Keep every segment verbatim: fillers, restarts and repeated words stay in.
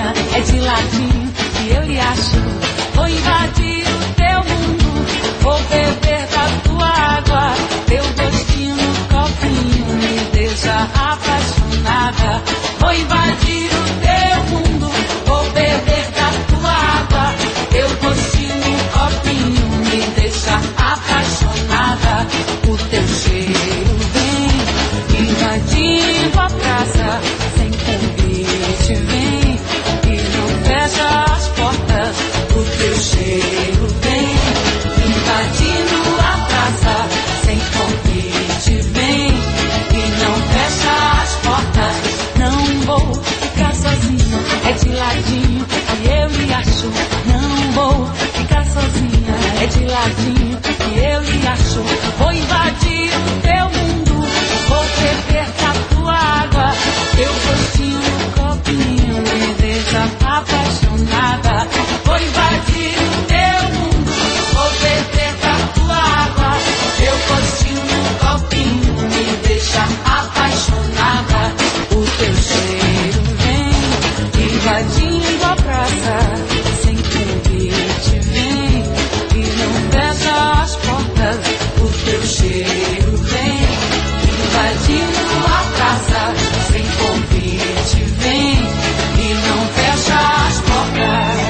sozinha, é de ladinho que eu lhe acho. Vou invadir o teu mundo, vou beber da tua água. Teu gostinho no copinho me deixa apaixonada. Vou invadir o teu mundo, vou beber da tua água. Teu gostinho no copinho me deixa apaixonada. O teu cheiro vem invadindo a praça, sem convite vem e não fecha as portas. O teu cheiro vem invadindo a praça, sem convite vem e não fecha as portas. Não vou ficar sozinha, é de ladinho que eu lhe acho. Não vou ficar sozinha, é de ladinho que eu lhe acho. Vou invadir o teu mundo, vou beber da tua água. Teu gostinho no copinho me deixa apaixonada. Vou invadir o teu mundo, vou beber da tua água. Teu gostinho no copinho me deixa apaixonada. O teu cheiro vem invadindo a praça, sem convite vem e não fecha as portas. O teu cheiro vem invadindo a praça, sem convite vem e não fecha as portas.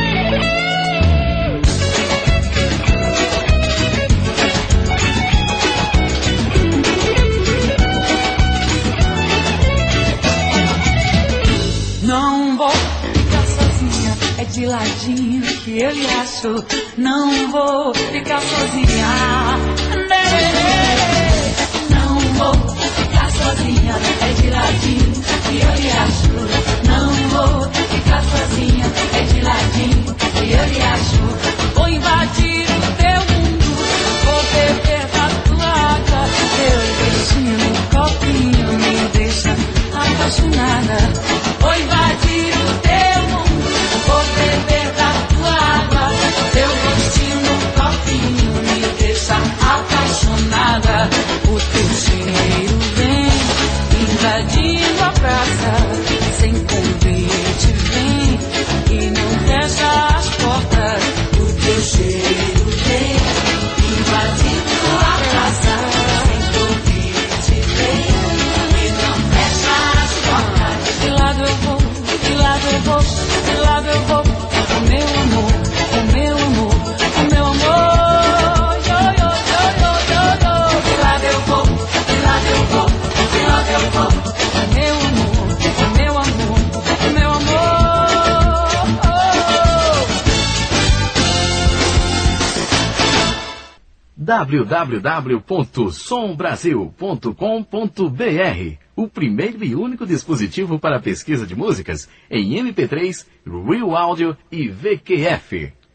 Não vou ficar sozinha, é de ladinho que eu lhe acho. Não vou ficar sozinha. Não vou ficar sozinha, é de ladinho que eu lhe acho. Não vou ficar sozinha, é de ladinho que eu lhe acho. Vou invadir o teu mundo, vou beber da tua água. Teu beijinho no copinho me deixa apaixonada. Vou invadir o teu mundo, vou beber da tua água. Teu gostinho no copinho me deixa apaixonada. O teu cheiro vem invadindo a praça, sem convite vem e não fecha as portas. O teu cheiro vem invadindo a praça, sem convite vem e não fecha as portas. De lado eu vou, de lado eu vou, de lado eu vou. O meu amor, o meu amor, o meu amor. Yo, yo, yo, yo, yo, yo. De lado eu vou, de lado eu vou, de lado eu vou. O meu amor, o meu amor, o meu amor. w w w ponto som brasil ponto com ponto b r, o primeiro e único dispositivo para pesquisa de músicas em M P três, Real Audio e V Q F.